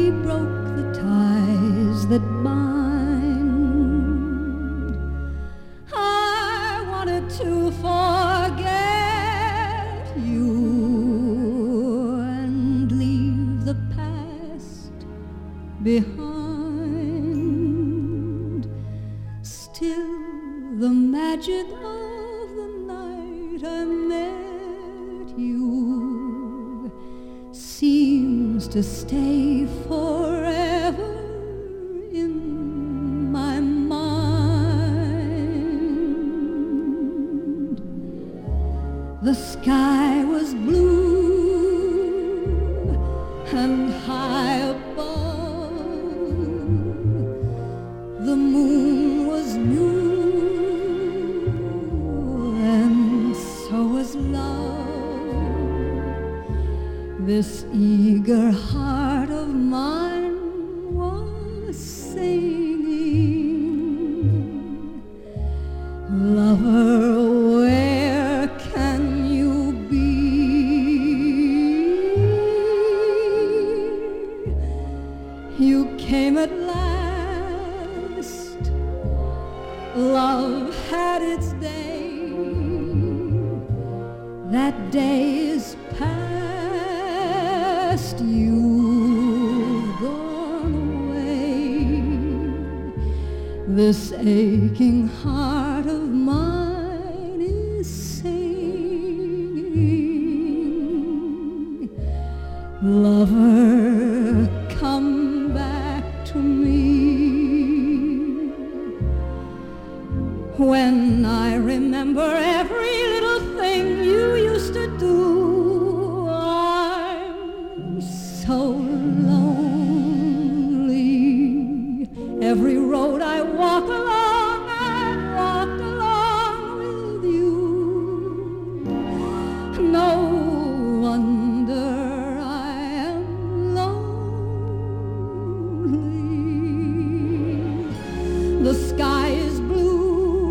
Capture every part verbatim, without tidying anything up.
we broke the ties that bind. I wanted to forget you and leave the past behind. Still, the magic of the night I met you seems to stay forever in my mind. The sky was blue and high above. The moon was new and so was love. This eager heart of mine was singing, lover, where can you be? You came at last. Love had its day. That day is past. You've gone away. This aching heart of mine is singing, lover, come back to me. When I remember every little thing you used to do, I'm so lonely. Every road I walk along, I've walked along with you. No wonder I am lonely. The sky is blue,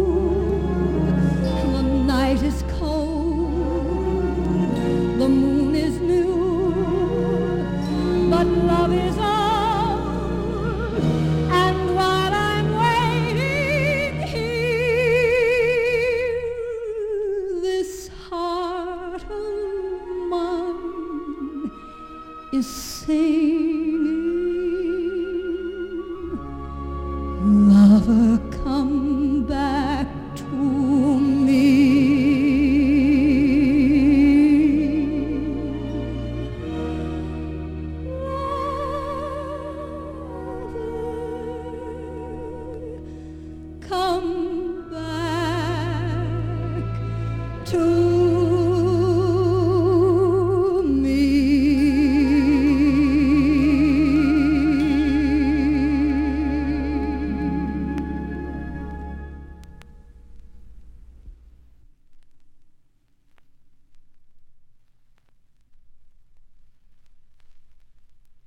the night is cold, the moon is new, but love is old. And while I'm waiting here, this heart of mine is singing.